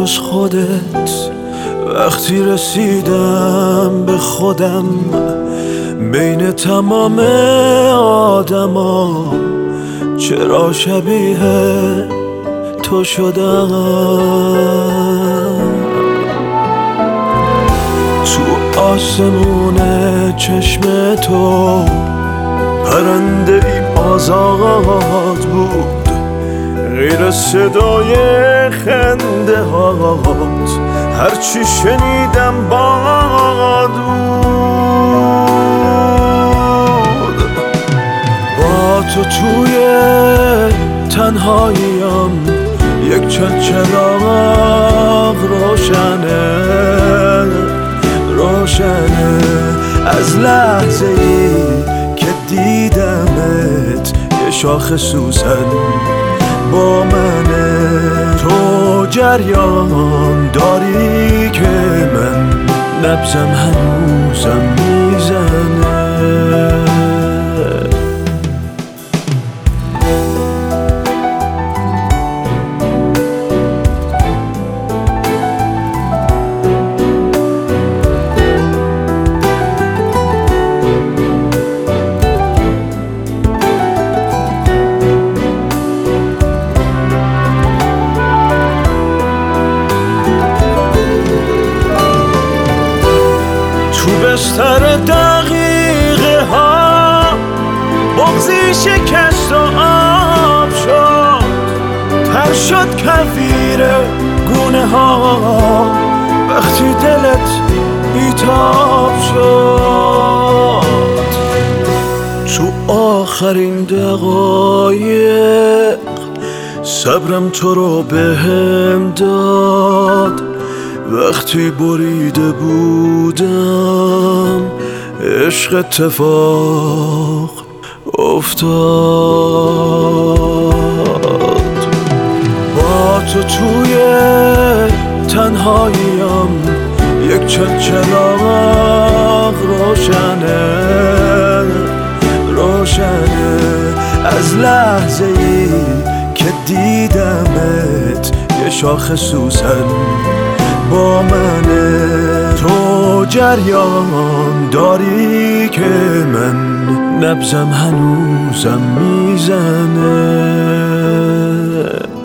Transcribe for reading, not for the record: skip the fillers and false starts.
جز خودت. وقتی رسیدم به خودم بین تمام آدما، چرا شبیه تو شدم. تو آسمون چشم تو پرنده ای آزاد بود، غیر صدای خنده هات هرچی شنیدم باد بود. با تو توی تنهاییم یک چراغ روشنه از لحظه ای که دیدمت. یه شاخ سوسن با منه، تو جریان داری که من نبضم هنوزم میزنه. تو بستر دقیقه ها بغضی شکست و آب شد، تر شد کفیر گونه ها وقتی دلت بیتاب شد. تو آخرین دقایق صبرم تو رو بهم داد، وقتی بریده بودم عشق اتفاق افتاد. با تو توی تنهاییم یک چراغ روشنه از لحظه ای که دیدمت. یه شاخ سوسن با منه، تو جریان داری که من نبضم هنوزم میزنه.